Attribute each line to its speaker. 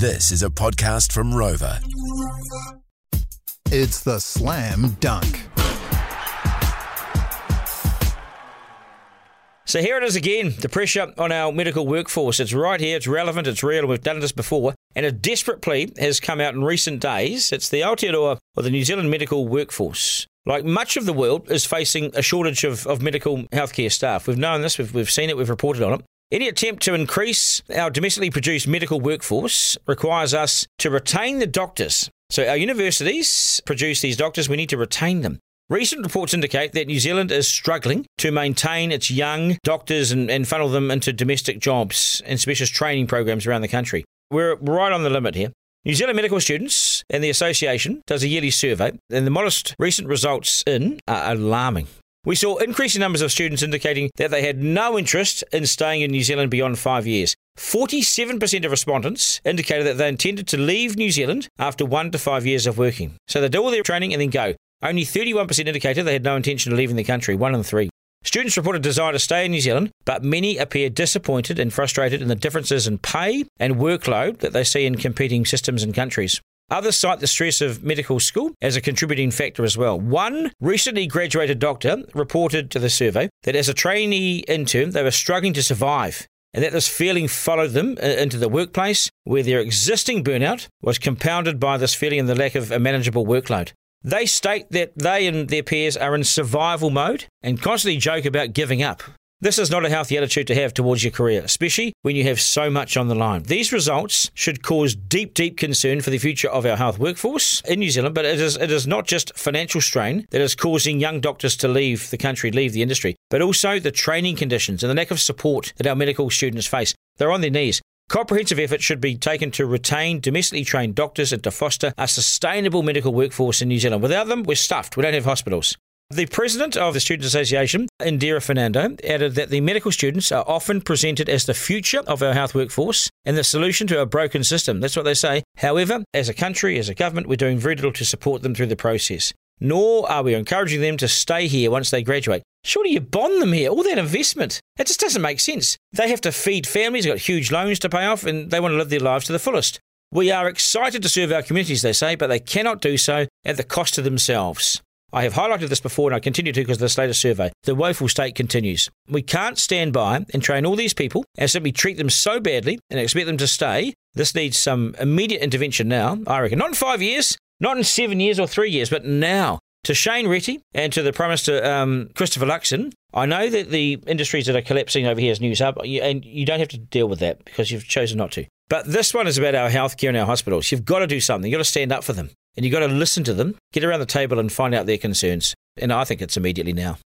Speaker 1: This is a podcast from Rover.
Speaker 2: It's the Slam Dunk.
Speaker 3: So here it is again, the pressure on our medical workforce. It's right here, it's relevant, it's real, and we've done this before. And a desperate plea has come out in recent days. It's the Aotearoa or the New Zealand medical workforce. Like much of the world is facing a shortage of medical healthcare staff. We've known this, we've seen it, we've reported on it. Any attempt to increase our domestically produced medical workforce requires us to retain the doctors. So our universities produce these doctors, we need to retain them. Recent reports indicate that New Zealand is struggling to maintain its young doctors and funnel them into domestic jobs and specialist training programs around the country. We're right on the limit here. New Zealand Medical Students and the Association does a yearly survey, and the modest recent results are alarming. We saw increasing numbers of students indicating that they had no interest in staying in New Zealand beyond 5 years. 47% of respondents indicated that they intended to leave New Zealand after 1 to 5 years of working. So they do all their training and then go. Only 31% indicated they had no intention of leaving the country, 1 in 3. Students reported desire to stay in New Zealand, but many appear disappointed and frustrated in the differences in pay and workload that they see in competing systems and countries. Others cite the stress of medical school as a contributing factor as well. One recently graduated doctor reported to the survey that as a trainee intern, they were struggling to survive, and that this feeling followed them into the workplace, where their existing burnout was compounded by this feeling and the lack of a manageable workload. They state that they and their peers are in survival mode and constantly joke about giving up. This is not a healthy attitude to have towards your career, especially when you have so much on the line. These results should cause deep concern for the future of our health workforce in New Zealand, but it is not just financial strain that is causing young doctors to leave the country, leave the industry, but also the training conditions and the lack of support that our medical students face. They're on their knees. Comprehensive effort should be taken to retain domestically trained doctors and to foster a sustainable medical workforce in New Zealand. Without them, we're stuffed. We don't have hospitals. The president of the Students' Association, Indira Fernando, added that the medical students are often presented as the future of our health workforce and the solution to a broken system. That's what they say. However, as a country, as a government, we're doing very little to support them through the process. Nor are we encouraging them to stay here once they graduate. Surely you bond them here, all that investment. It just doesn't make sense. They have to feed families, they've got huge loans to pay off, and they want to live their lives to the fullest. We are excited to serve our communities, they say, but they cannot do so at the cost of themselves. I have highlighted this before and I continue to because of this latest survey. The woeful state continues. We can't stand by and train all these people and simply treat them so badly and expect them to stay. This needs some immediate intervention now, I reckon. Not in 5 years, not in 7 years or 3 years, but now. To Shane Reti and to the Prime Minister Christopher Luxon, I know that the industries that are collapsing over here is News Hub, and you don't have to deal with that because you've chosen not to. But this one is about our healthcare and our hospitals. You've got to do something. You've got to stand up for them. And you've got to listen to them, get around the table and find out their concerns. And I think it's immediately now.